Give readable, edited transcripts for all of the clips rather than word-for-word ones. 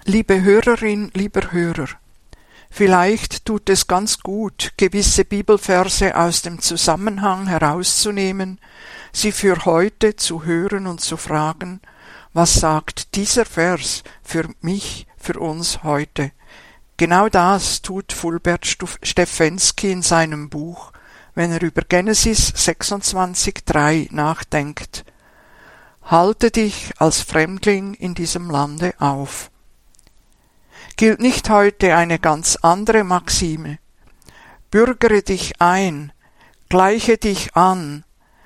Liebe Hörerin, lieber Hörer, vielleicht tut es ganz gut, gewisse Bibelverse aus dem Zusammenhang herauszunehmen, sie für heute zu hören und zu fragen, was sagt dieser Vers für mich, für uns heute? Genau das tut Fulbert Steffensky in seinem Buch, wenn er über Genesis 26,3 nachdenkt. Halte dich als Fremdling in diesem Lande auf. Gilt nicht heute eine ganz andere Maxime? Bürgere dich ein, gleiche dich an,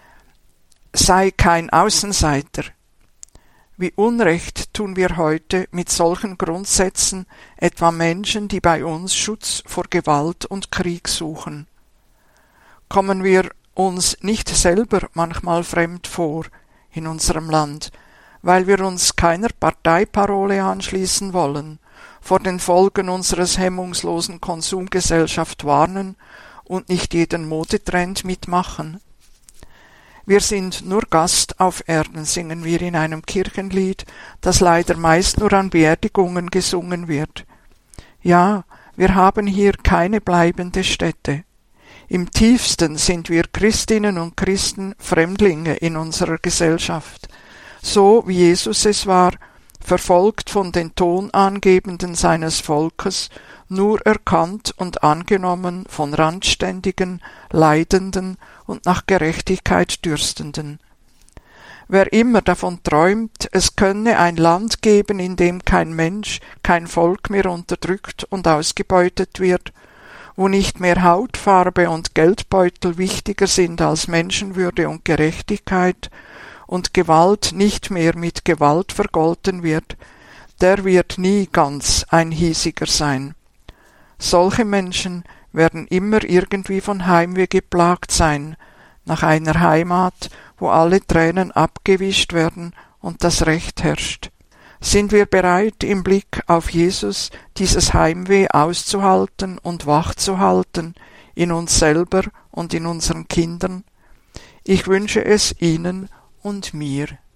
sei kein Außenseiter. Wie Unrecht tun wir heute mit solchen Grundsätzen etwa Menschen, die bei uns Schutz vor Gewalt und Krieg suchen. Kommen wir uns nicht selber manchmal fremd vor in unserem Land, weil wir uns keiner Parteiparole anschließen wollen, vor den Folgen unseres hemmungslosen Konsumgesellschaft warnen und nicht jeden Modetrend mitmachen? Wir sind nur Gast auf Erden, singen wir in einem Kirchenlied, das leider meist nur an Beerdigungen gesungen wird. Ja, wir haben hier keine bleibende Stätte. Im tiefsten sind wir Christinnen und Christen Fremdlinge in unserer Gesellschaft, so wie Jesus es war, verfolgt von den Tonangebenden seines Volkes, nur erkannt und angenommen von Randständigen, Leidenden und nach Gerechtigkeit Dürstenden. Wer immer davon träumt, es könne ein Land geben, in dem kein Mensch, kein Volk mehr unterdrückt und ausgebeutet wird, wo nicht mehr Hautfarbe und Geldbeutel wichtiger sind als Menschenwürde und Gerechtigkeit und Gewalt nicht mehr mit Gewalt vergolten wird, der wird nie ganz ein Hiesiger sein. Solche Menschen werden immer irgendwie von Heimweh geplagt sein, nach einer Heimat, wo alle Tränen abgewischt werden und das Recht herrscht. Sind wir bereit, im Blick auf Jesus dieses Heimweh auszuhalten und wachzuhalten, in uns selber und in unseren Kindern? Ich wünsche es Ihnen und mir.